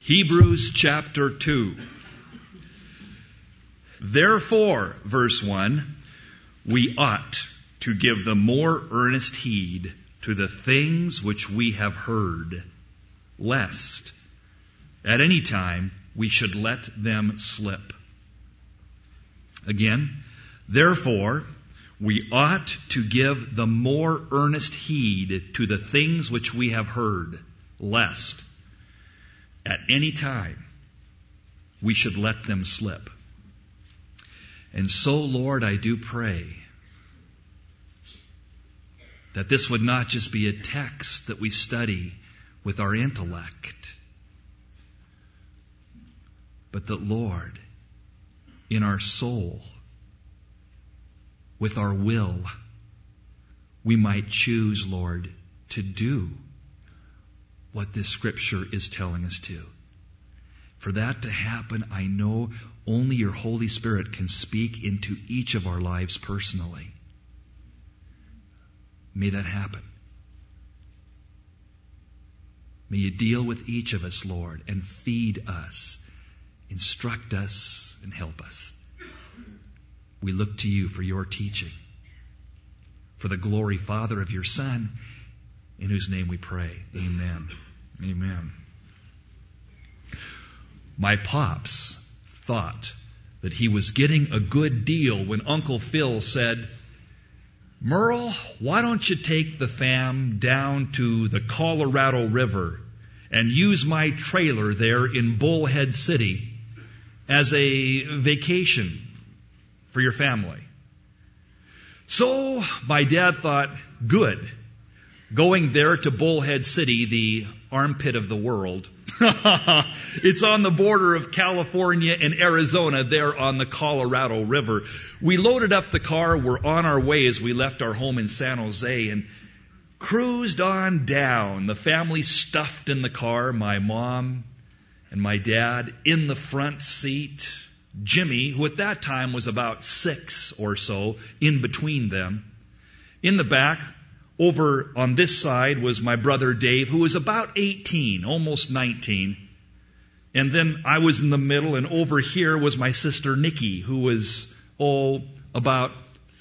Hebrews chapter 2. Therefore, verse 1, we ought to give the more earnest heed to the things which we have heard, lest at any time we should let them slip. Again, therefore, we ought to give the more earnest heed to the things which we have heard, lest at any time we should let them slip. And so, Lord, I do pray that this would not just be a text that we study with our intellect, but that, Lord, in our soul, with our will, we might choose, Lord, to do what this Scripture is telling us to. For that to happen, I know only your Holy Spirit can speak into each of our lives personally. May that happen. May you deal with each of us, Lord, and feed us, instruct us, and help us. We look to you for your teaching. For the glory, Father, of your Son, in whose name we pray. Amen. Amen. My pops thought that he was getting a good deal when Uncle Phil said, Merle, why don't you take the fam down to the Colorado River and use my trailer there in Bullhead City as a vacation for your family? So my dad thought, good. Going there to Bullhead City, the armpit of the world. It's on the border of California and Arizona, there on the Colorado River. We loaded up the car. We're on our way as we left our home in San Jose and cruised on down. The family stuffed in the car, my mom and my dad in the front seat. Jimmy, who at that time was about 6 or so, in between them. In the back, over on this side, was my brother Dave, who was about 18, almost 19. And then I was in the middle, and over here was my sister Nikki, who was, about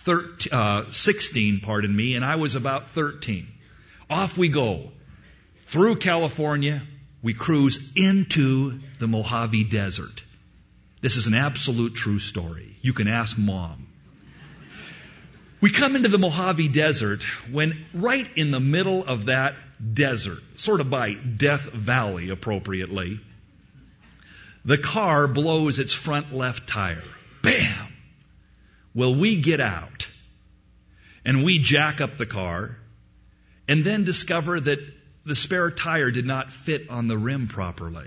16, and I was about 13. Off we go. Through California, we cruise into the Mojave Desert. This is an absolute true story. You can ask Mom. We come into the Mojave Desert when right in the middle of that desert, sort of by Death Valley appropriately, the car blows its front left tire. Bam! Well, we get out and we jack up the car and then discover that the spare tire did not fit on the rim properly.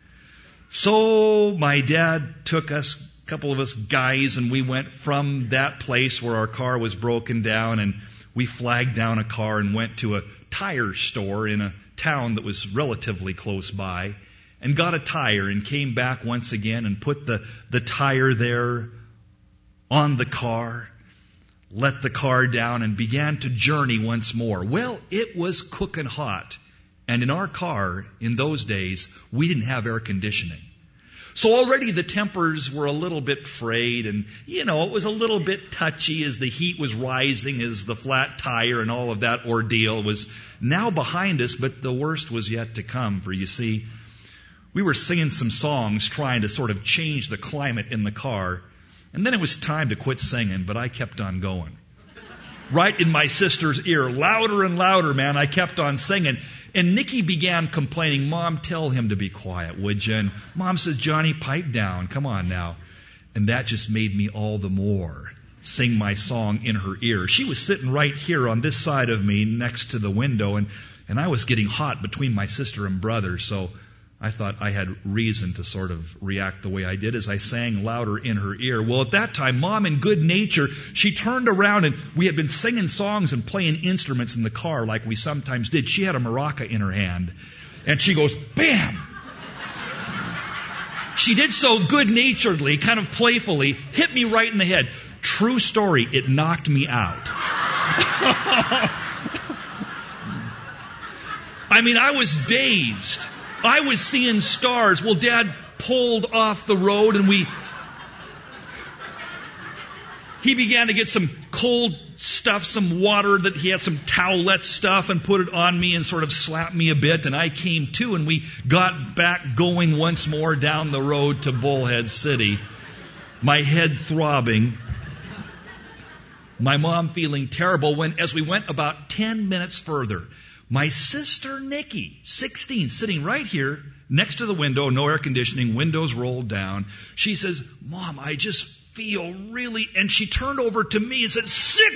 So my dad took us, a couple of us guys, and we went from that place where our car was broken down, and we flagged down a car and went to a tire store in a town that was relatively close by and got a tire and came back once again and put the tire there on the car, let the car down, and began to journey once more. Well, it was cooking hot. And in our car, in those days, we didn't have air conditioning. So already the tempers were a little bit frayed, and, it was a little bit touchy as the heat was rising, as the flat tire and all of that ordeal was now behind us, but the worst was yet to come. For you see, we were singing some songs trying to sort of change the climate in the car, and then it was time to quit singing, but I kept on going. Right in my sister's ear, louder and louder, man, I kept on singing. And Nikki began complaining, Mom, tell him to be quiet, would you? And Mom says, Johnny, pipe down, come on now. And that just made me all the more sing my song in her ear. She was sitting right here on this side of me next to the window, and I was getting hot between my sister and brother, so I thought I had reason to sort of react the way I did as I sang louder in her ear. Well, at that time, Mom, in good nature, she turned around, and we had been singing songs and playing instruments in the car like we sometimes did. She had a maraca in her hand, and she goes, bam! She did so good-naturedly, kind of playfully, hit me right in the head. True story, it knocked me out. I mean, I was dazed. I was seeing stars. Well, Dad pulled off the road and he began to get some cold stuff, some water that he had, some towelette stuff, and put it on me and sort of slapped me a bit. And I came to, and we got back going once more down the road to Bullhead City. My head throbbing. My mom feeling terrible when, as we went about 10 minutes further, my sister Nikki, 16, sitting right here next to the window, no air conditioning, windows rolled down. She says, Mom, I just feel really, and she turned over to me and said, sick.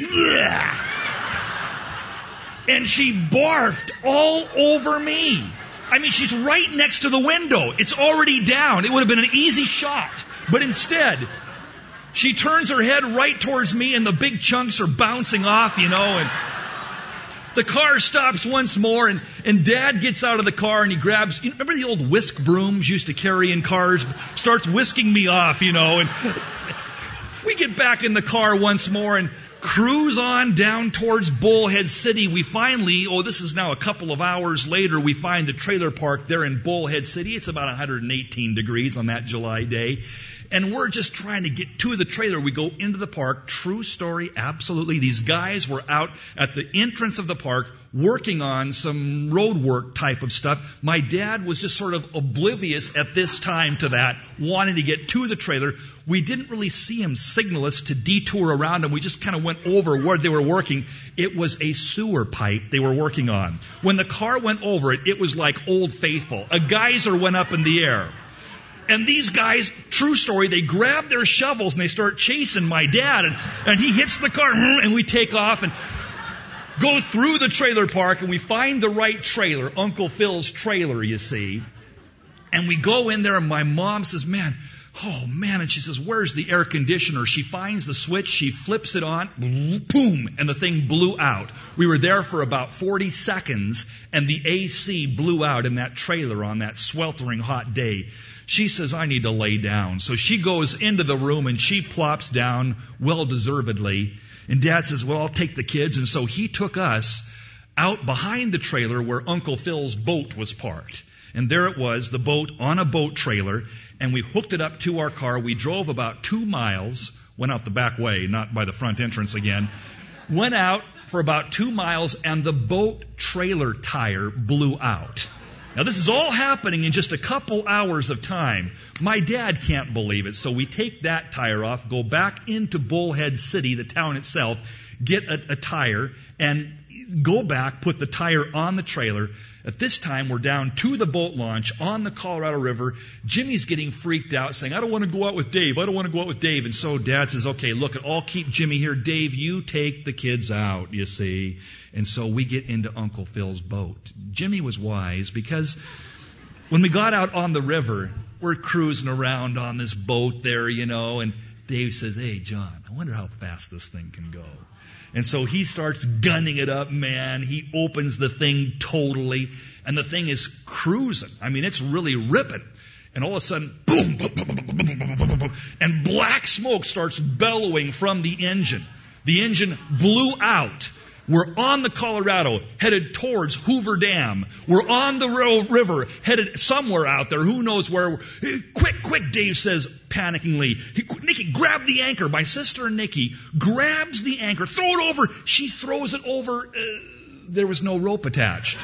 And she barfed all over me. I mean, she's right next to the window. It's already down. It would have been an easy shot. But instead, she turns her head right towards me and the big chunks are bouncing off, and the car stops once more, and Dad gets out of the car and he grabs, remember the old whisk brooms used to carry in cars? Starts whisking me off, and we get back in the car once more and cruise on down towards Bullhead City. We finally, this is now a couple of hours later, we find the trailer park there in Bullhead City. It's about 118 degrees on that July day. And we're just trying to get to the trailer. We go into the park. True story, absolutely. These guys were out at the entrance of the park working on some road work type of stuff. My dad was just sort of oblivious at this time to that, wanting to get to the trailer. We didn't really see him signal us to detour around them. We just kind of went over where they were working. It was a sewer pipe they were working on. When the car went over it, it was like Old Faithful. A geyser went up in the air. And these guys, true story, they grab their shovels and they start chasing my dad. And he hits the car and we take off and go through the trailer park and we find the right trailer, Uncle Phil's trailer, you see. And we go in there and my mom says, man, and she says, where's the air conditioner? She finds the switch, she flips it on, boom, and the thing blew out. We were there for about 40 seconds and the AC blew out in that trailer on that sweltering hot day. She says, I need to lay down. So she goes into the room and she plops down, well-deservedly. And Dad says, well, I'll take the kids. And so he took us out behind the trailer where Uncle Phil's boat was parked. And there it was, the boat on a boat trailer. And we hooked it up to our car. We drove about 2 miles, went out the back way, not by the front entrance again. Went out for about 2 miles and the boat trailer tire blew out. Now, this is all happening in just a couple hours of time. My dad can't believe it, so we take that tire off, go back into Bullhead City, the town itself, get a tire, and go back, put the tire on the trailer. At this time, we're down to the boat launch on the Colorado River. Jimmy's getting freaked out, saying, I don't want to go out with Dave. I don't want to go out with Dave. And so Dad says, okay, look, I'll keep Jimmy here. Dave, you take the kids out, you see. And so we get into Uncle Phil's boat. Jimmy was wise because when we got out on the river, we're cruising around on this boat there, and Dave says, hey, John, I wonder how fast this thing can go. And so he starts gunning it up, man. He opens the thing totally, and the thing is cruising. I mean, it's really ripping. And all of a sudden, boom, boom, boom, boom, boom, boom, boom, boom, and black smoke starts bellowing from the engine. The engine blew out. We're on the Colorado, headed towards Hoover Dam. We're on the river, headed somewhere out there. Who knows where? Quick, Dave says panickingly. Nikki, grab the anchor. My sister Nikki grabs the anchor, throw it over. She throws it over. There was no rope attached.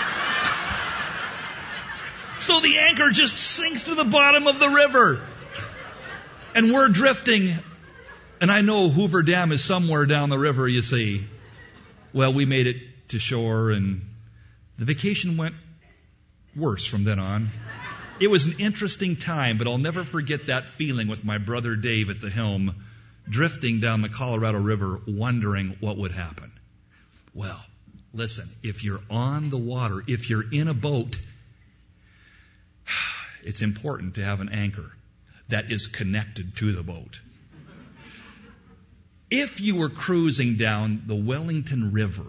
So the anchor just sinks to the bottom of the river. And we're drifting. And I know Hoover Dam is somewhere down the river, you see. Well, we made it to shore, and the vacation went worse from then on. It was an interesting time, but I'll never forget that feeling with my brother Dave at the helm, drifting down the Colorado River, wondering what would happen. Well, listen, if you're on the water, if you're in a boat, it's important to have an anchor that is connected to the boat. If you were cruising down the Wellington River,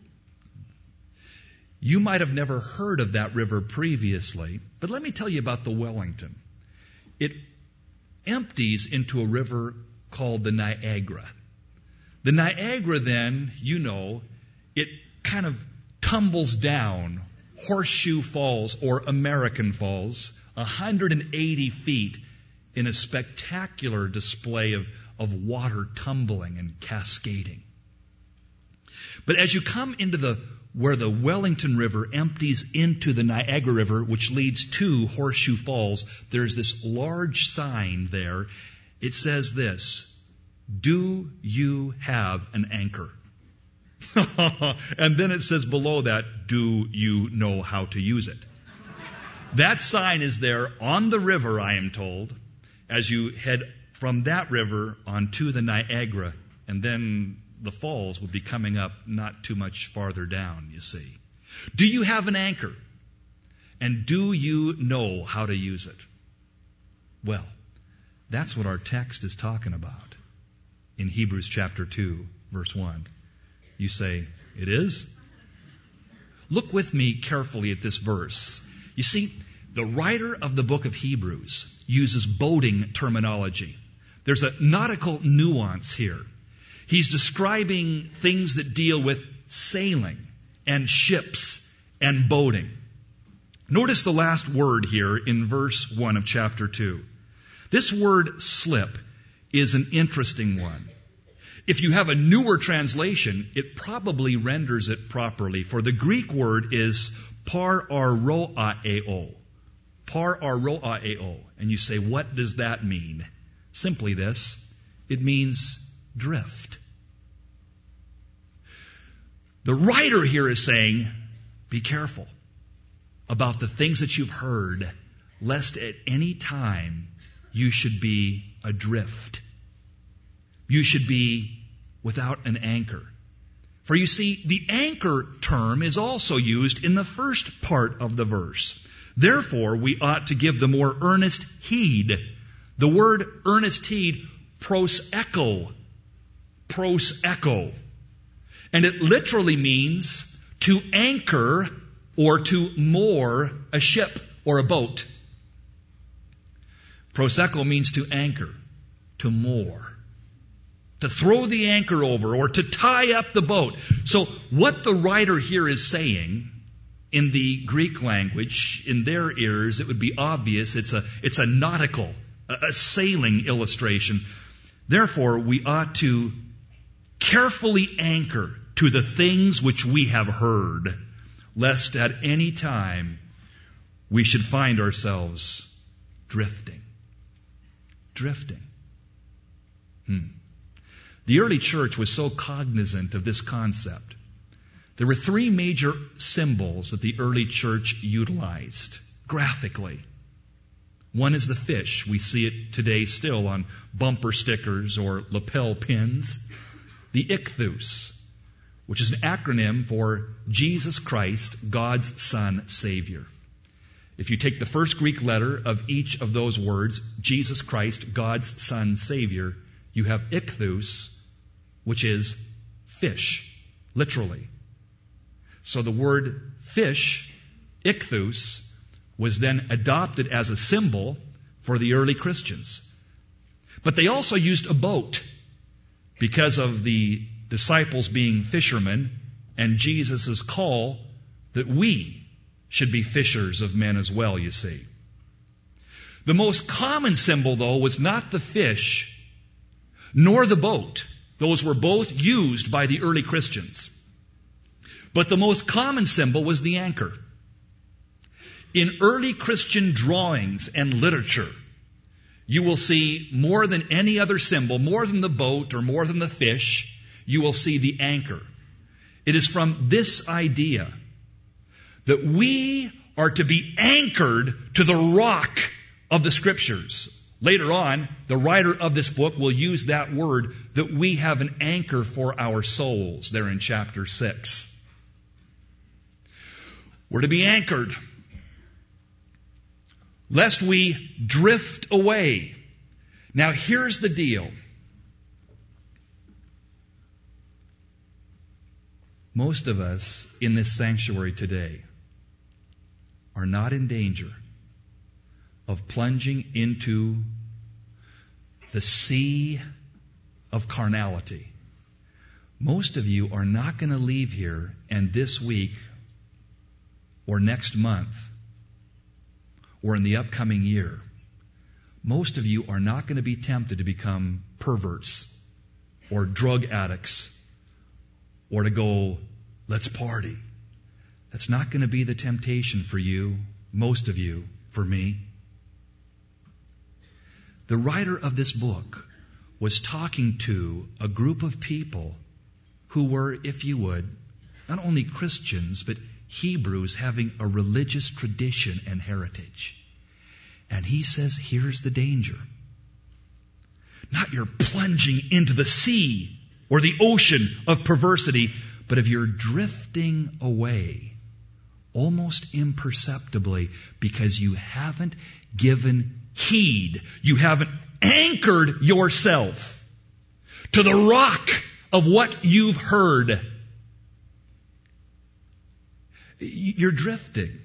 you might have never heard of that river previously, but let me tell you about the Wellington. It empties into a river called the Niagara. The Niagara then, it kind of tumbles down Horseshoe Falls, or American Falls, 180 feet in a spectacular display of water tumbling and cascading. But as you come into where the Wellington River empties into the Niagara River, which leads to Horseshoe Falls, there's this large sign there. It says this: "Do you have an anchor?" And then it says below that, "Do you know how to use it?" That sign is there on the river, I am told, as you head from that river onto the Niagara, and then the falls will be coming up not too much farther down, you see. Do you have an anchor? And do you know how to use it? Well, that's what our text is talking about in Hebrews chapter 2, verse 1. You say, it is? Look with me carefully at this verse. You see, the writer of the book of Hebrews uses boating terminology. There's a nautical nuance here. He's describing things that deal with sailing and ships and boating. Notice the last word here in verse 1 of chapter 2. This word slip is an interesting one. If you have a newer translation, it probably renders it properly, for the Greek word is pararoaeo. Pararoaeo. And you say, what does that mean? Simply this: it means drift. The writer here is saying, be careful about the things that you've heard, lest at any time you should be adrift. You should be without an anchor. For you see, the anchor term is also used in the first part of the verse. Therefore, we ought to give the more earnest heed. The word earnest heed, proseko. Proseko. And it literally means to anchor or to moor a ship or a boat. Proseko means to anchor, to moor, to throw the anchor over, or to tie up the boat. So what the writer here is saying, in the Greek language, in their ears, it would be obvious. It's a nautical, a sailing illustration. Therefore, we ought to carefully anchor to the things which we have heard, lest at any time we should find ourselves drifting. Drifting. The early church was so cognizant of this concept. There were three major symbols that the early church utilized graphically. One is the fish. We see it today still on bumper stickers or lapel pins. The ichthus, which is an acronym for Jesus Christ, God's Son, Savior. If you take the first Greek letter of each of those words, Jesus Christ, God's Son, Savior, you have ichthus, which is fish, literally. So the word fish, ichthus, was then adopted as a symbol for the early Christians. But they also used a boat because of the disciples being fishermen and Jesus' call that we should be fishers of men as well, you see. The most common symbol, though, was not the fish nor the boat. Those were both used by the early Christians. But the most common symbol was the anchor. In early Christian drawings and literature, you will see more than any other symbol, more than the boat or more than the fish, you will see the anchor. It is from this idea that we are to be anchored to the rock of the Scriptures. Later on, the writer of this book will use that word, that we have an anchor for our souls, there in chapter 6. We're to be anchored, lest we drift away. Now here's the deal. Most of us in this sanctuary today are not in danger of plunging into the sea of carnality. Most of you are not going to leave here and this week or next month or in the upcoming year, most of you are not going to be tempted to become perverts or drug addicts or to go, let's party. That's not going to be the temptation for you, most of you, for me. The writer of this book was talking to a group of people who were, if you would, not only Christians, but Hebrews having a religious tradition and heritage. And he says, here's the danger. Not you're plunging into the sea or the ocean of perversity, but if you're drifting away almost imperceptibly because you haven't given heed. You haven't anchored yourself to the rock of what you've heard. You're drifting.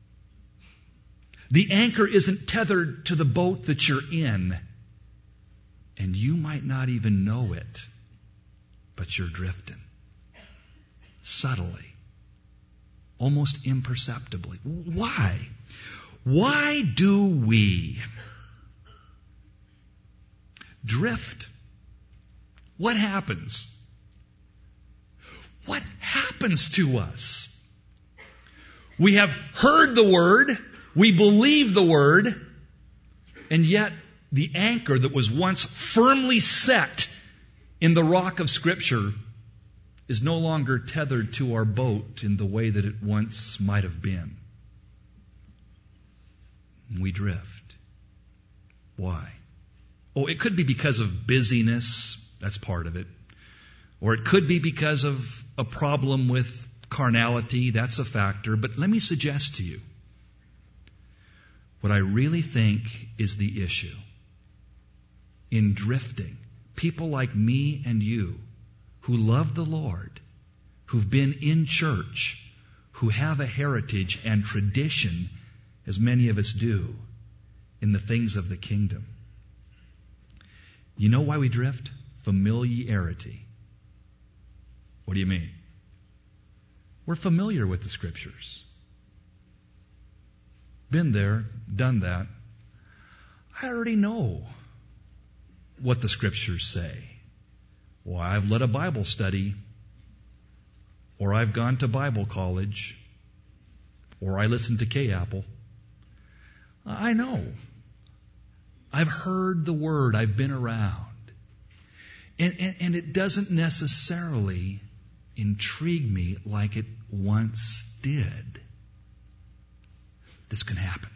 The anchor isn't tethered to the boat that you're in. And you might not even know it, but you're drifting. Subtly. Almost imperceptibly. Why? Why do we drift? What happens? What happens to us? We have heard the Word, we believe the Word, and yet the anchor that was once firmly set in the rock of Scripture is no longer tethered to our boat in the way that it once might have been. We drift. Why? Oh, it could be because of busyness. That's part of it. Or it could be because of a problem with carnality. That's a factor. But let me suggest to you what I really think is the issue. In drifting, people like me and you who love the Lord, who've been in church, who have a heritage and tradition, as many of us do, in the things of the kingdom. You know why we drift? Familiarity. What do you mean? We're familiar with the Scriptures. Been there, done that. I already know what the Scriptures say. Well, I've led a Bible study, or I've gone to Bible college, or I listened to K-Apple. I know. I've heard the Word. I've been around. And it doesn't necessarily intrigue me like it once did. This can happen.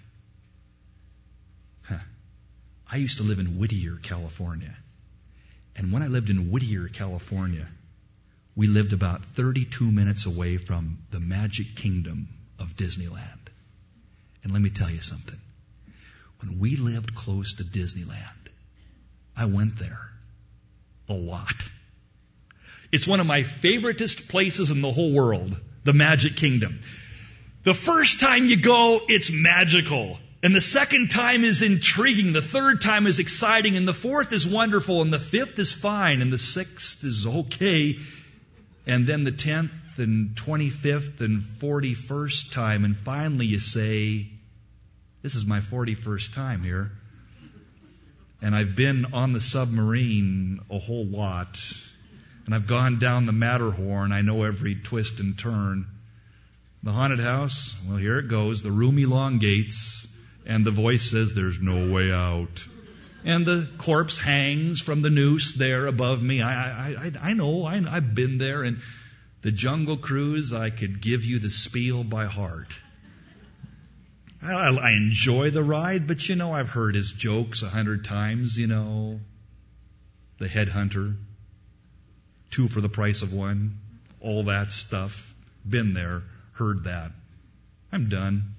I used to live in Whittier, California. And when I lived in Whittier, California, we lived about 32 minutes away from the Magic Kingdom of Disneyland. And let me tell you something. When we lived close to Disneyland, I went there a lot. It's one of my favoritist places in the whole world, the Magic Kingdom. The first time you go, it's magical. And the second time is intriguing. The third time is exciting. And the fourth is wonderful. And the fifth is fine. And the sixth is okay. And then the 10th and 25th and 41st time. And finally you say, this is my 41st time here. And I've been on the submarine a whole lot. And I've gone down the Matterhorn. I know every twist and turn. The haunted house, well, here it goes. The room elongates. And the voice says, there's no way out. And the corpse hangs from the noose there above me. I know, I've been there. And the Jungle Cruise, I could give you the spiel by heart. I enjoy the ride, but you know, I've heard his jokes 100 times, you know. The Headhunter, 2 for the price of 1, all that stuff. Been there, heard that. I'm done.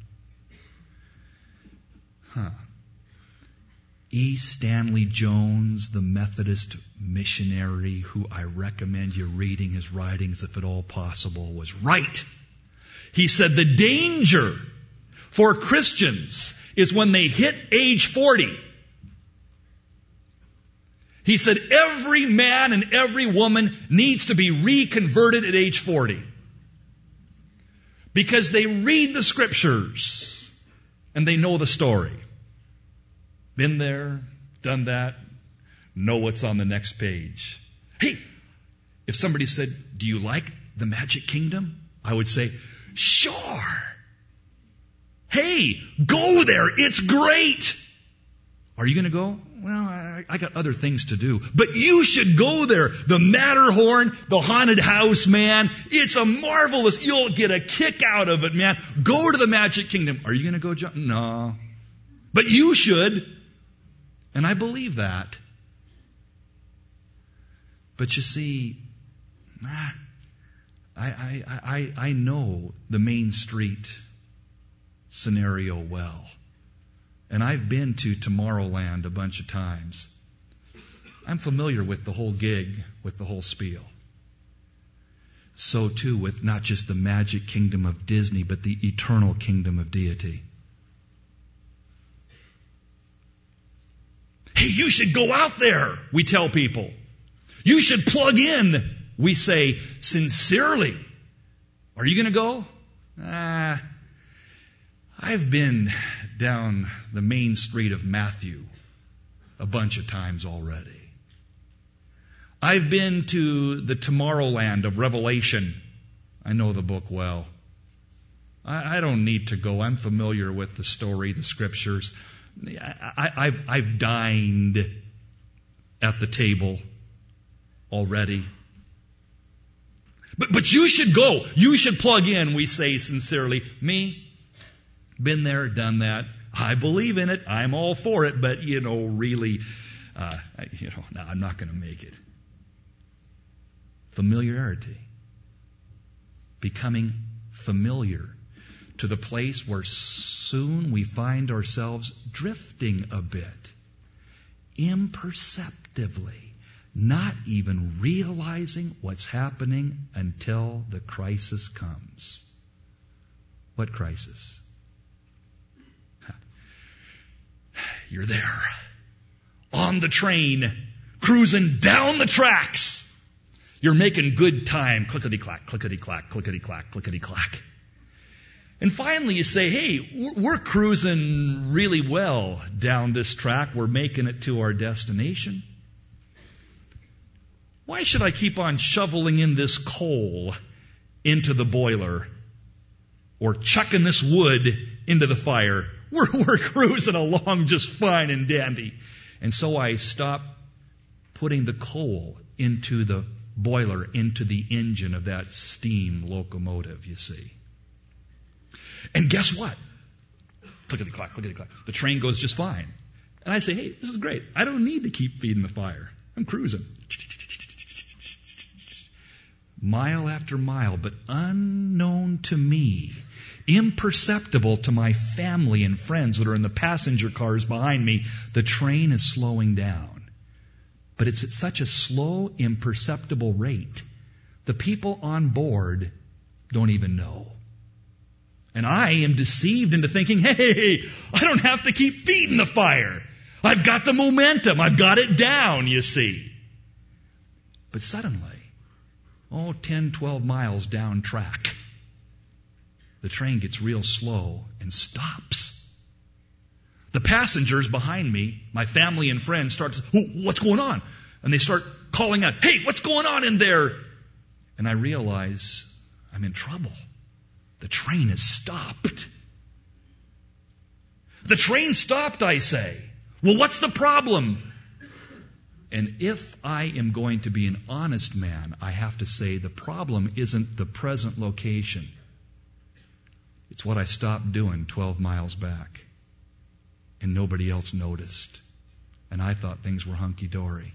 E. Stanley Jones, the Methodist missionary who I recommend you reading his writings if at all possible, was right. He said the danger for Christians is when they hit age 40. He said every man and every woman needs to be reconverted at age 40. because they read the Scriptures and they know the story. Been there, done that, know what's on the next page. Hey, if somebody said, do you like the Magic Kingdom? I would say, sure. Hey, go there. It's great. Are you going to go? Well, I got other things to do. But you should go there. The Matterhorn, the haunted house, man. It's a marvelous, you'll get a kick out of it, man. Go to the Magic Kingdom. Are you going to go, John? No. But you should. And I believe that. But you see, I know the Main Street scenario well. And I've been to Tomorrowland a bunch of times. I'm familiar with the whole gig, with the whole spiel. So too with not just the Magic Kingdom of Disney, but the eternal kingdom of deity. Hey, you should go out there, we tell people. You should plug in, we say sincerely. Are you going to go? I've been down the main street of Matthew a bunch of times already. I've been to the Tomorrowland of Revelation. I know the book well. I don't need to go. I'm familiar with the story, the Scriptures. I've dined at the table already. But you should go. You should plug in, we say sincerely. Me? Been there, done that. I believe in it. I'm all for it. But, really, no, I'm not going to make it. Familiarity. Becoming familiar to the place where soon we find ourselves drifting a bit. Imperceptibly. Not even realizing what's happening until the crisis comes. What crisis? You're there, on the train, cruising down the tracks. You're making good time, clickety-clack, clickety-clack, clickety-clack, clickety-clack. And finally you say, hey, we're cruising really well down this track. We're making it to our destination. Why should I keep on shoveling in this coal into the boiler or chucking this wood into the fire? We're cruising along just fine and dandy. And so I stopped putting the coal into the boiler, into the engine of that steam locomotive, you see. And guess what? Clickety-clack, clickety-clack. The train goes just fine. And I say, hey, this is great. I don't need to keep feeding the fire. I'm cruising. Mile after mile, but unknown to me, imperceptible to my family and friends that are in the passenger cars behind me, the train is slowing down. But it's at such a slow, imperceptible rate, the people on board don't even know. And I am deceived into thinking, hey, I don't have to keep feeding the fire. I've got the momentum. I've got it down, you see. But suddenly, 10, 12 miles down track, the train gets real slow and stops. The passengers behind me, my family and friends, start to say, what's going on? And they start calling out, hey, what's going on in there? And I realize I'm in trouble. The train has stopped. The train stopped, I say. Well, what's the problem? And if I am going to be an honest man, I have to say the problem isn't the present location. It's what I stopped doing 12 miles back. And nobody else noticed. And I thought things were hunky-dory.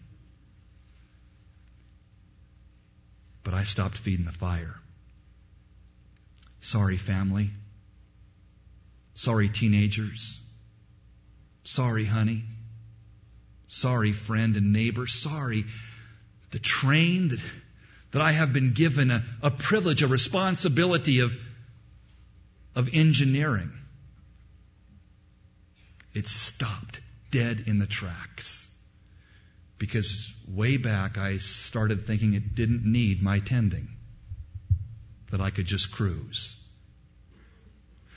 But I stopped feeding the fire. Sorry, family. Sorry, teenagers. Sorry, honey. Sorry, friend and neighbor. Sorry, the train that I have been given a privilege, a responsibility of engineering. It stopped dead in the tracks. Because way back I started thinking it didn't need my tending. That I could just cruise.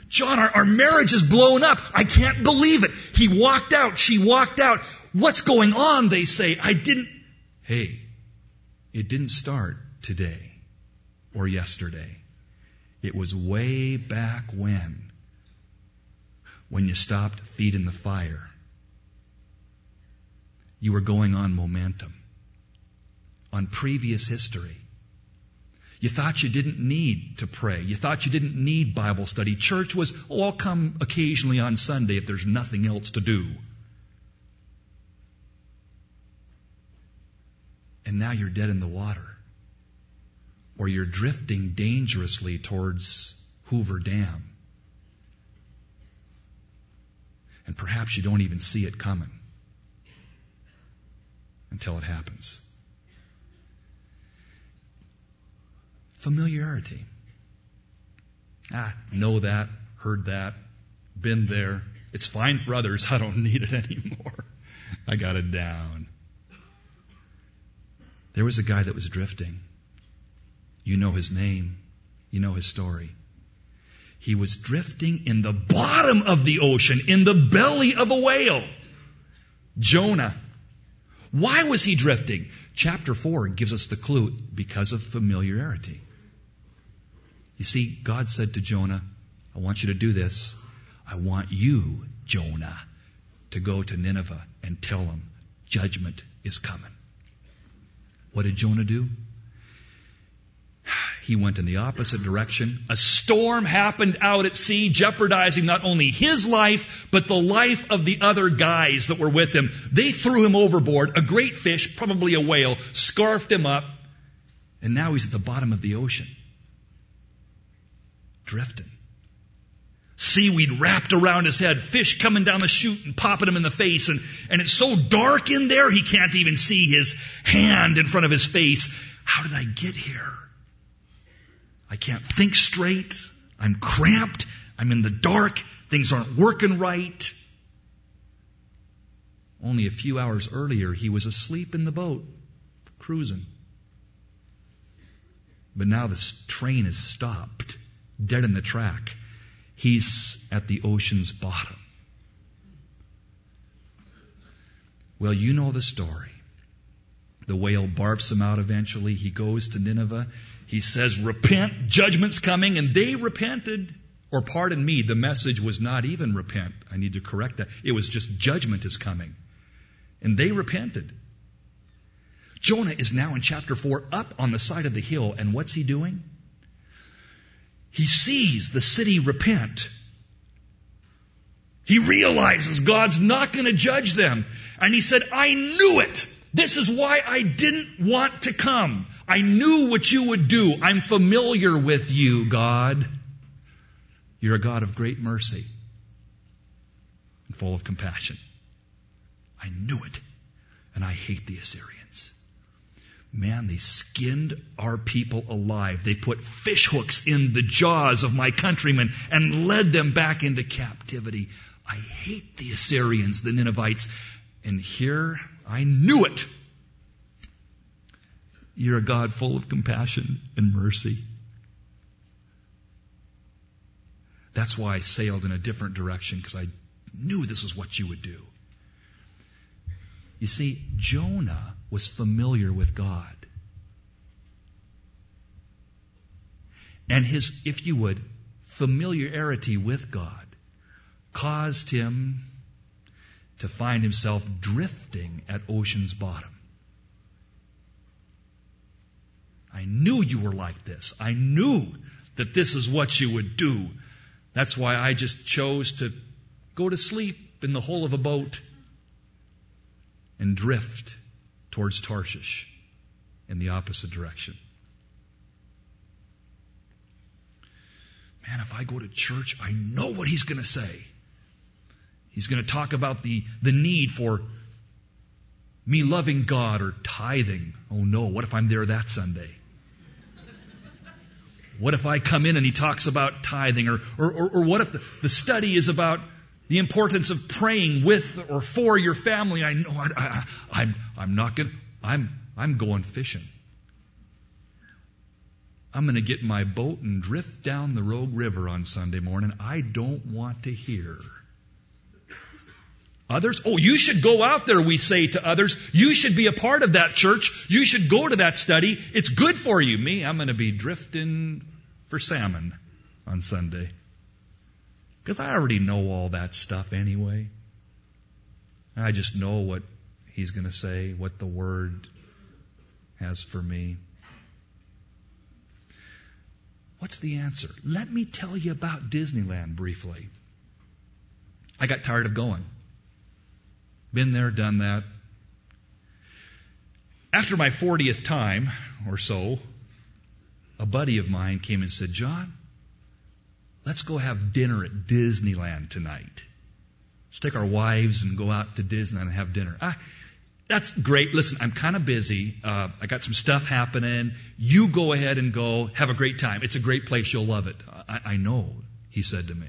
John, our marriage is blown up. I can't believe it. He walked out. She walked out. What's going on? They say. Hey, it didn't start today or yesterday. It was way back when you stopped feeding the fire. You were going on momentum, on previous history. You thought you didn't need to pray. You thought you didn't need Bible study. Church was, I'll come occasionally on Sunday if there's nothing else to do. And now you're dead in the water. Or you're drifting dangerously towards Hoover Dam. And perhaps you don't even see it coming until it happens. Familiarity. Know that, heard that, been there. It's fine for others. I don't need it anymore. I got it down. There was a guy that was drifting. You know his name. You know his story. He was drifting in the bottom of the ocean, in the belly of a whale. Jonah. Why was he drifting? Chapter 4 gives us the clue, because of familiarity. You see, God said to Jonah, I want you to do this. I want you, Jonah, to go to Nineveh and tell them judgment is coming. What did Jonah do? He went in the opposite direction. A storm happened out at sea, jeopardizing not only his life, but the life of the other guys that were with him. They threw him overboard. A great fish, probably a whale, scarfed him up. And now he's at the bottom of the ocean. Drifting. Seaweed wrapped around his head. Fish coming down the chute and popping him in the face. And it's so dark in there, he can't even see his hand in front of his face. How did I get here? I can't think straight. I'm cramped. I'm in the dark. Things aren't working right. Only a few hours earlier, he was asleep in the boat, cruising. But now this train is stopped, dead in the track. He's at the ocean's bottom. Well, you know the story. The whale barfs him out eventually. He goes to Nineveh. He says, repent, judgment's coming, and they repented. Or pardon me, the message was not even repent. I need to correct that. It was just judgment is coming. And they repented. Jonah is now in chapter 4 up on the side of the hill, and what's he doing? He sees the city repent. He realizes God's not going to judge them. And he said, I knew it. This is why I didn't want to come. I knew what you would do. I'm familiar with you, God. You're a God of great mercy and full of compassion. I knew it. And I hate the Assyrians. Man, they skinned our people alive. They put fish hooks in the jaws of my countrymen and led them back into captivity. I hate the Assyrians, the Ninevites. And here, I knew it. You're a God full of compassion and mercy. That's why I sailed in a different direction, because I knew this is what you would do. You see, Jonah was familiar with God. And his, if you would, familiarity with God caused him to find himself drifting at ocean's bottom. I knew you were like this. I knew that this is what you would do. That's why I just chose to go to sleep in the hull of a boat and drift towards Tarshish in the opposite direction. Man, if I go to church, I know what he's going to say. He's going to talk about the need for me loving God or tithing. Oh no, what if I'm there that Sunday? What if I come in and he talks about tithing? Or what if the study is about the importance of praying with or for your family? I know I'm not going. I'm going fishing. I'm going to get my boat and drift down the Rogue River on Sunday morning. I don't want to hear. Others, oh, you should go out there, we say to others. You should be a part of that church. You should go to that study. It's good for you. Me, I'm going to be drifting for salmon on Sunday. Because I already know all that stuff anyway. I just know what he's going to say, what the Word has for me. What's the answer? Let me tell you about Disneyland briefly. I got tired of going. Been there, done that. After my 40th time or so, a buddy of mine came and said, John, let's go have dinner at Disneyland tonight. Let's take our wives and go out to Disneyland and have dinner. That's great. Listen, I'm kind of busy. I got some stuff happening. You go ahead and go. Have a great time. It's a great place. You'll love it. I know, he said to me.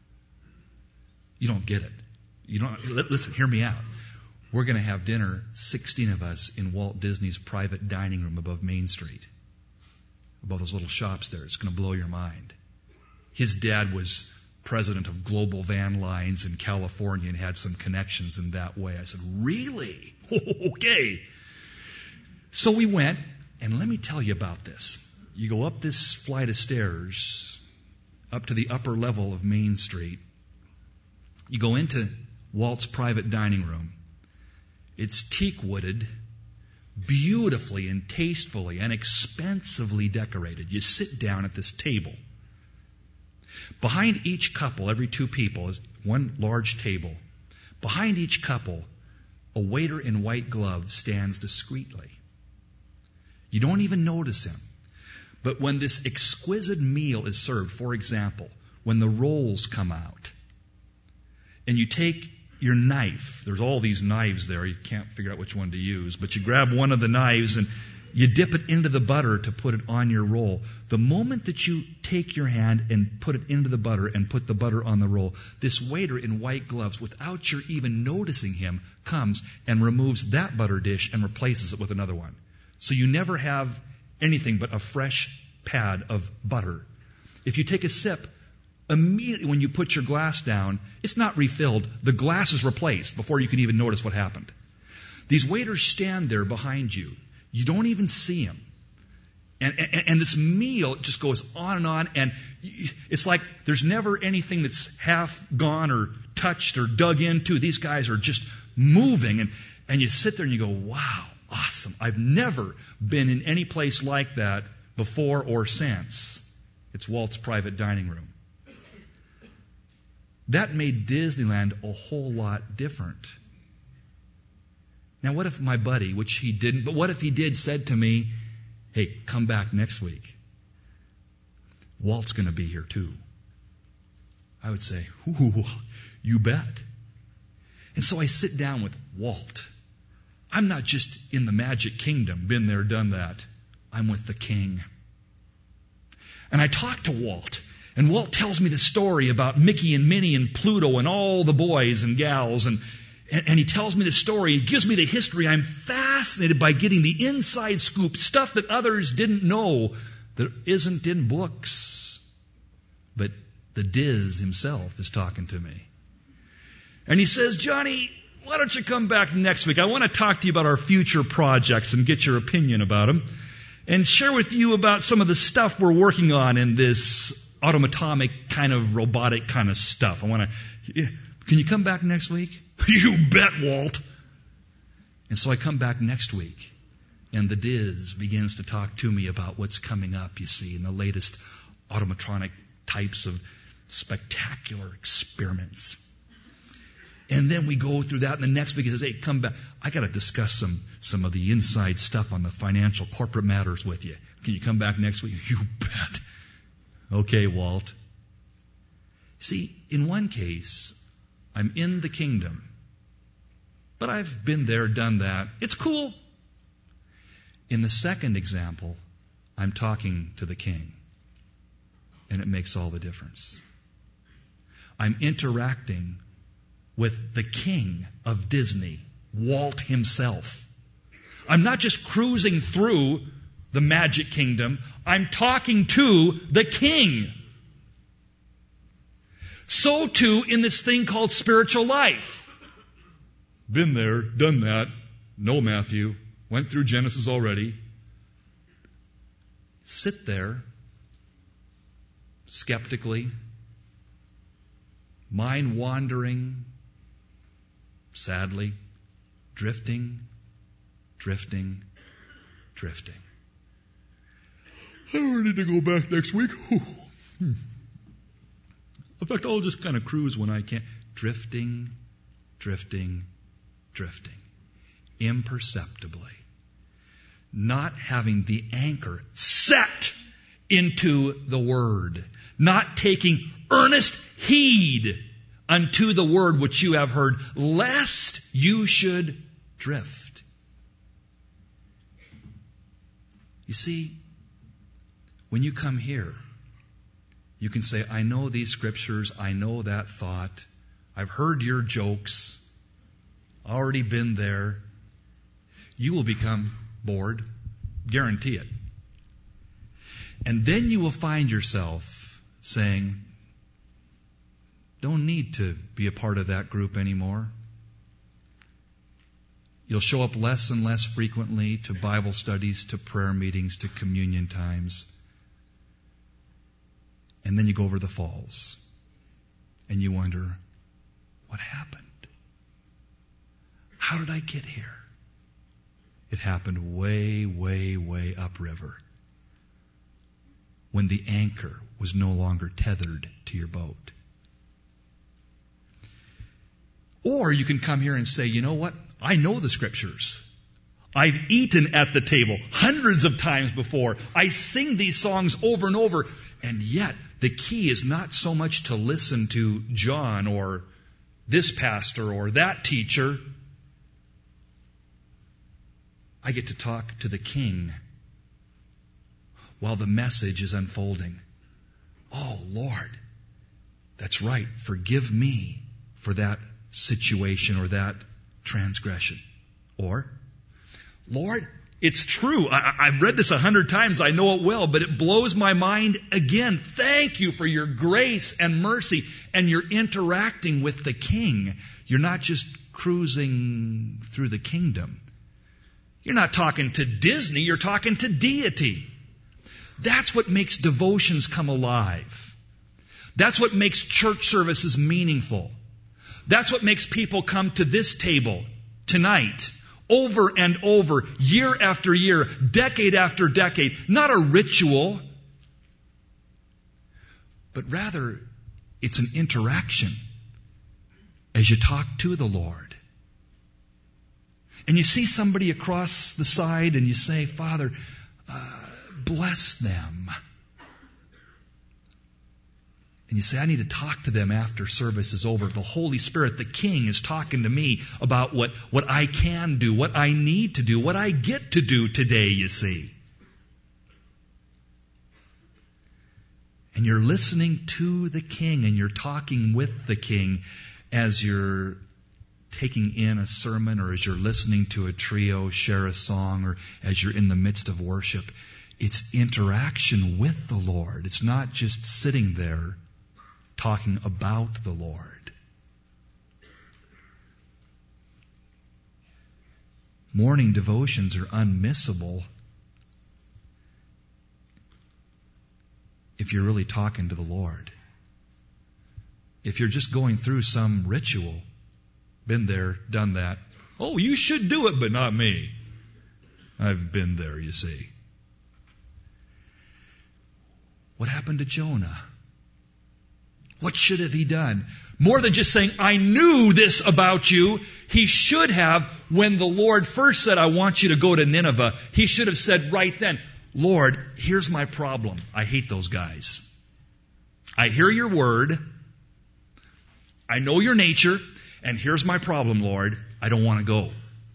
You don't get it. You don't. Listen, hear me out. We're going to have dinner, 16 of us, in Walt Disney's private dining room above Main Street. Above those little shops there. It's going to blow your mind. His dad was president of Global Van Lines in California and had some connections in that way. I said, really? Okay. So we went, and let me tell you about this. You go up this flight of stairs, up to the upper level of Main Street. You go into Walt's private dining room. It's teak-wooded, beautifully and tastefully and expensively decorated. You sit down at this table. Behind each couple, every two people, is one large table. Behind each couple, a waiter in white gloves stands discreetly. You don't even notice him. But when this exquisite meal is served, for example, when the rolls come out, and you take your knife, there's all these knives there, you can't figure out which one to use, but you grab one of the knives and you dip it into the butter to put it on your roll. The moment that you take your hand and put it into the butter and put the butter on the roll, this waiter in white gloves, without your even noticing him, comes and removes that butter dish and replaces it with another one. So you never have anything but a fresh pad of butter. If you take a sip, immediately when you put your glass down, it's not refilled. The glass is replaced before you can even notice what happened. These waiters stand there behind you. You don't even see them. And this meal just goes on, and it's like there's never anything that's half gone or touched or dug into. These guys are just moving, and you sit there and you go, wow, awesome. I've never been in any place like that before or since. It's Walt's private dining room. That made Disneyland a whole lot different. Now, what if my buddy, which he didn't, but what if he did, said to me, hey, come back next week. Walt's going to be here too. I would say, ooh, you bet. And so I sit down with Walt. I'm not just in the Magic Kingdom, been there, done that. I'm with the King. And I talk to Walt. And Walt tells me the story about Mickey and Minnie and Pluto and all the boys and gals. And he tells me the story. He gives me the history. I'm fascinated by getting the inside scoop, stuff that others didn't know that isn't in books. But the Diz himself is talking to me. And he says, Johnny, why don't you come back next week? I want to talk to you about our future projects and get your opinion about them. And share with you about some of the stuff we're working on in this automatic kind of robotic kind of stuff. Can you come back next week? You bet, Walt. And so I come back next week, and the Diz begins to talk to me about what's coming up, you see, in the latest automatronic types of spectacular experiments. And then we go through that, and the next week he says, hey, come back. I got to discuss some of the inside stuff on the financial corporate matters with you. Can you come back next week? You bet. Okay, Walt. See, in one case, I'm in the kingdom, but I've been there, done that. It's cool. In the second example, I'm talking to the King, and it makes all the difference. I'm interacting with the King of Disney, Walt himself. I'm not just cruising through the Magic Kingdom. I'm talking to the King. So too in this thing called spiritual life. Been there, done that. No, Matthew. Went through Genesis already. Sit there, skeptically, mind wandering, sadly, drifting. I need to go back next week. In fact, I'll just kind of cruise when I can. Drifting. Imperceptibly. Not having the anchor set into the Word. Not taking earnest heed unto the Word which you have heard, lest you should drift. You see, when you come here, you can say, I know these scriptures, I know that thought, I've heard your jokes, already been there. You will become bored, guarantee it. And then you will find yourself saying, don't need to be a part of that group anymore. You'll show up less and less frequently to Bible studies, to prayer meetings, to communion times. And then you go over the falls and you wonder, what happened? How did I get here? It happened way, way, way upriver, when the anchor was no longer tethered to your boat. Or you can come here and say, you know what? I know the scriptures. I've eaten at the table hundreds of times before. I sing these songs over and over. And yet, the key is not so much to listen to John or this pastor or that teacher. I get to talk to the King while the message is unfolding. Oh, Lord, that's right. Forgive me for that situation or that transgression. Or, Lord, it's true. I've read this 100 times. I know it well, but it blows my mind again. Thank you for your grace and mercy, and you're interacting with the King. You're not just cruising through the kingdom. You're not talking to Disney. You're talking to deity. That's what makes devotions come alive. That's what makes church services meaningful. That's what makes people come to this table tonight, over and over, year after year, decade after decade. Not a ritual, but rather it's an interaction as you talk to the Lord. And you see somebody across the side and you say, Father, bless them. And you say, I need to talk to them after service is over. The Holy Spirit, the King, is talking to me about what I can do, what I need to do, what I get to do today, you see. And you're listening to the King and you're talking with the King as you're taking in a sermon or as you're listening to a trio share a song or as you're in the midst of worship. It's interaction with the Lord. It's not just sitting there talking about the Lord. Morning devotions are unmissable if you're really talking to the Lord. If you're just going through some ritual, been there, done that. Oh, you should do it, but not me. I've been there, you see. What happened to Jonah? What should have he done? More than just saying, I knew this about you, he should have, when the Lord first said, I want you to go to Nineveh, he should have said right then, Lord, here's my problem. I hate those guys. I hear your word. I know your nature. And here's my problem, Lord. I don't want to go.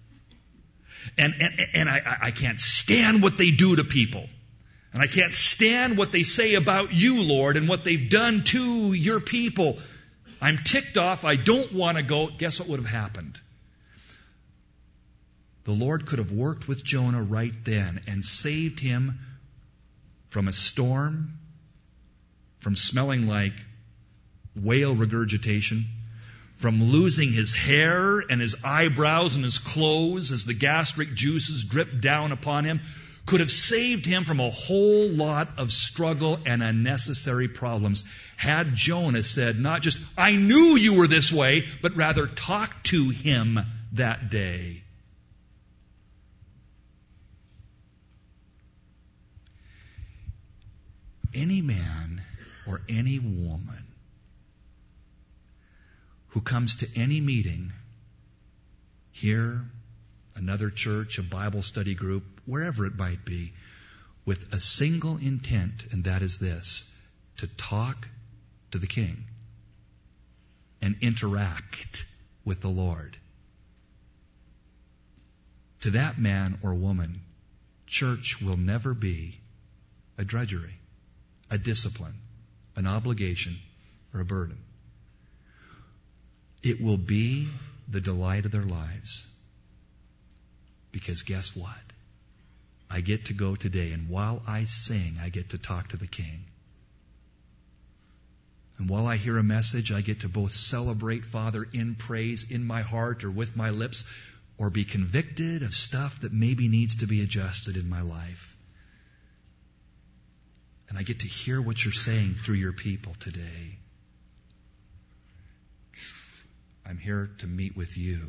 And I can't stand what they do to people. And I can't stand what they say about you, Lord, and what they've done to your people. I'm ticked off. I don't want to go. Guess what would have happened? The Lord could have worked with Jonah right then and saved him from a storm, from smelling like whale regurgitation, from losing his hair and his eyebrows and his clothes as the gastric juices dripped down upon him, could have saved him from a whole lot of struggle and unnecessary problems had Jonah said not just, I knew you were this way, but rather talked to him that day. Any man or any woman who comes to any meeting, here, another church, a Bible study group, wherever it might be, with a single intent, and that is this, to talk to the King and interact with the Lord. To that man or woman, church will never be a drudgery, a discipline, an obligation, or a burden. It will be the delight of their lives. Because guess what? I get to go today, and while I sing, I get to talk to the King. And while I hear a message, I get to both celebrate Father in praise in my heart or with my lips, or be convicted of stuff that maybe needs to be adjusted in my life. And I get to hear what you're saying through your people today. I'm here to meet with you.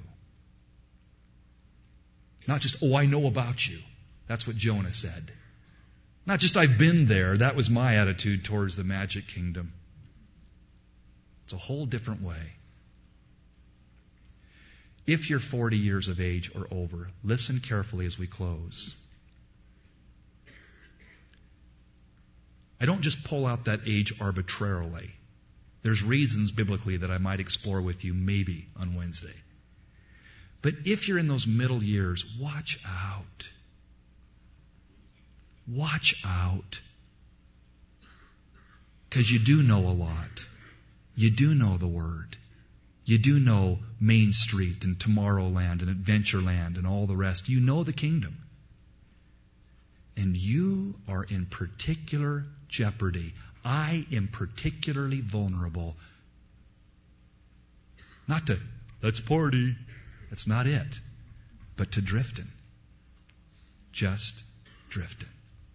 Not just, oh, I know about you. That's what Jonah said. Not just, I've been there. That was my attitude towards the magic kingdom. It's a whole different way. If you're 40 years of age or over, listen carefully as we close. I don't just pull out that age arbitrarily. There's reasons biblically that I might explore with you maybe on Wednesday. But if you're in those middle years, watch out. Watch out. Because you do know a lot. You do know the Word. You do know Main Street and Tomorrowland and Adventureland and all the rest. You know the kingdom. And you are in particular jeopardy. I am particularly vulnerable. Not to, let's party. That's not it. But to drifting. Just drifting.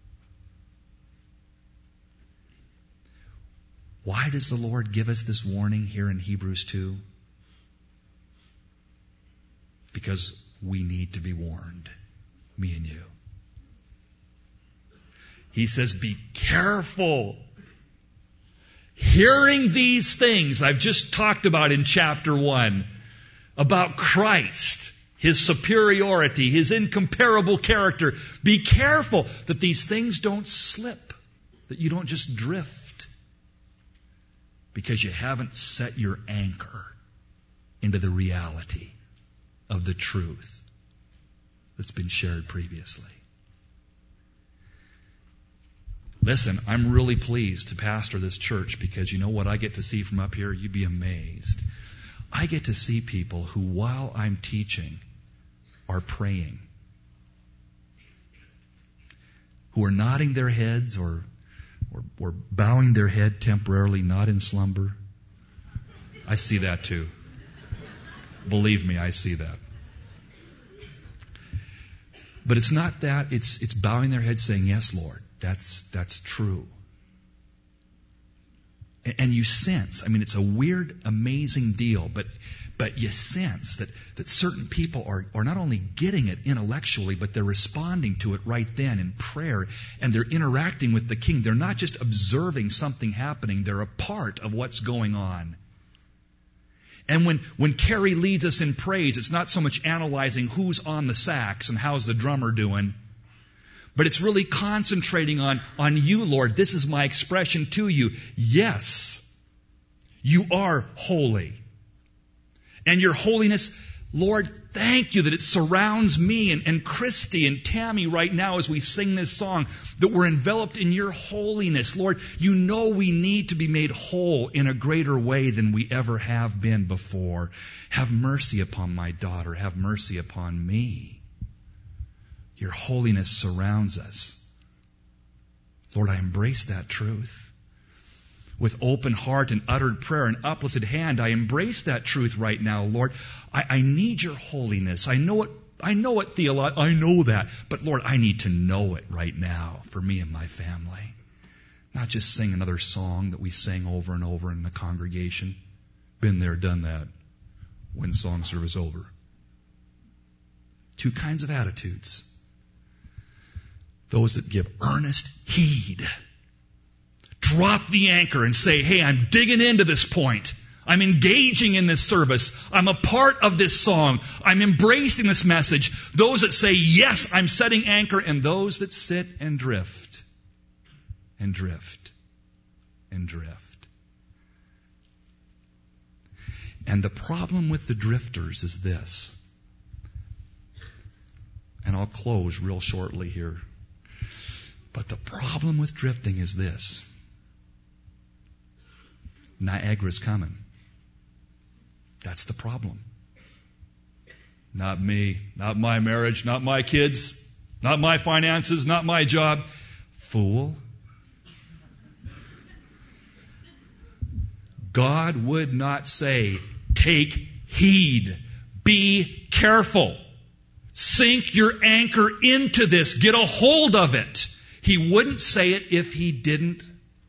Why does the Lord give us this warning here in Hebrews 2? Because we need to be warned. Me and you. He says, be careful. Hearing these things I've just talked about in chapter 1, about Christ, His superiority, His incomparable character. Be careful that these things don't slip, that you don't just drift, because you haven't set your anchor into the reality of the truth that's been shared previously. Listen, I'm really pleased to pastor this church because you know what I get to see from up here? You'd be amazed. I get to see people who, while I'm teaching, are praying. Who are nodding their heads or bowing their head temporarily, not in slumber. I see that too. Believe me, I see that. But it's not that. It's bowing their head saying, yes, Lord. That's true. And you sense, I mean, it's a weird, amazing deal, but you sense that certain people are not only getting it intellectually, but they're responding to it right then in prayer, and they're interacting with the King. They're not just observing something happening, they're a part of what's going on. And when Carrie leads us in praise, it's not so much analyzing who's on the sax and how's the drummer doing, but it's really concentrating on you, Lord. This is my expression to you. Yes, you are holy. And your holiness, Lord, thank you that it surrounds me and Christy and Tammy right now as we sing this song, that we're enveloped in your holiness. Lord, you know we need to be made whole in a greater way than we ever have been before. Have mercy upon my daughter. Have mercy upon me. Your holiness surrounds us. Lord, I embrace that truth. With open heart and uttered prayer and uplifted hand, I embrace that truth right now, Lord. I need your holiness. I know it theologically. I know that. But Lord, I need to know it right now for me and my family. Not just sing another song that we sing over and over in the congregation. Been there, done that. When song service over. Two kinds of attitudes. Those that give earnest heed. Drop the anchor and say, hey, I'm digging into this point. I'm engaging in this service. I'm a part of this song. I'm embracing this message. Those that say, yes, I'm setting anchor, and those that sit and drift. And drift. And drift. And the problem with the drifters is this. And I'll close real shortly here. But the problem with drifting is this. Niagara's coming. That's the problem. Not me, not my marriage, not my kids, not my finances, not my job. Fool. God would not say, take heed, be careful, sink your anchor into this, get a hold of it. He wouldn't say it if he didn't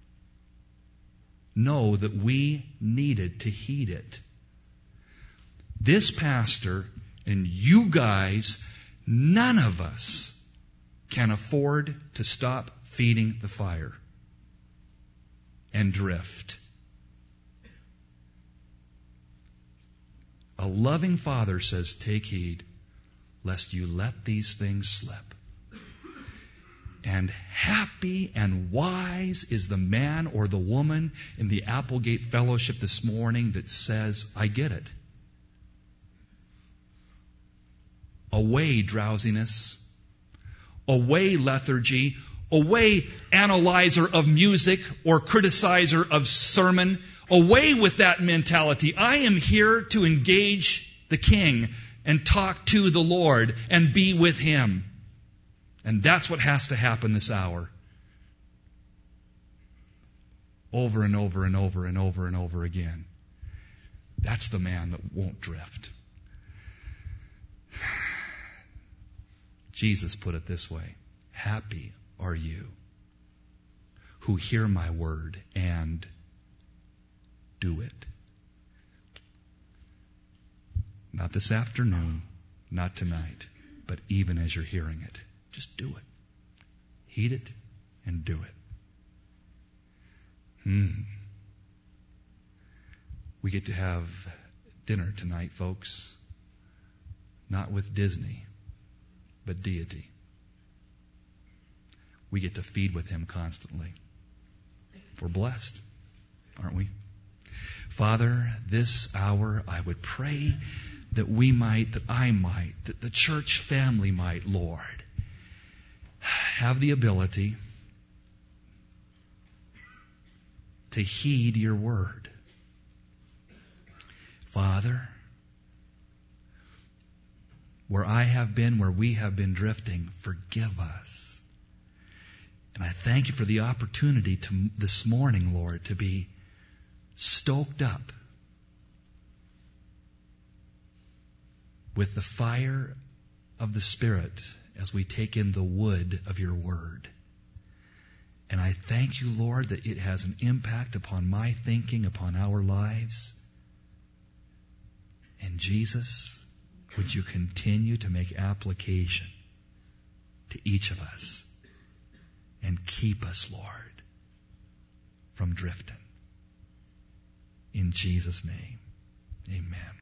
know that we needed to heed it. This pastor and you guys, none of us can afford to stop feeding the fire and drift. A loving Father says, take heed, lest you let these things slip. And happy and wise is the man or the woman in the Applegate Fellowship this morning that says, I get it. Away drowsiness, away lethargy, away analyzer of music or criticizer of sermon, away with that mentality. I am here to engage the King and talk to the Lord and be with Him. And that's what has to happen this hour. Over and over and over and over and over again. That's the man that won't drift. Jesus put it this way. Happy are you who hear my word and do it. Not this afternoon, not tonight, but even as you're hearing it. Just do it. Heed it and do it. We get to have dinner tonight, folks. Not with Disney, but deity. We get to feed with Him constantly. We're blessed, aren't we? Father, this hour I would pray that we might, that I might, that the church family might, Lord, have the ability to heed your word. Father, where I have been, where we have been drifting, forgive us. And I thank you for the opportunity to this morning, Lord, to be stoked up with the fire of the Spirit as we take in the wood of your word. And I thank you, Lord, that it has an impact upon my thinking, upon our lives. And Jesus, would you continue to make application to each of us and keep us, Lord, from drifting. In Jesus' name, amen.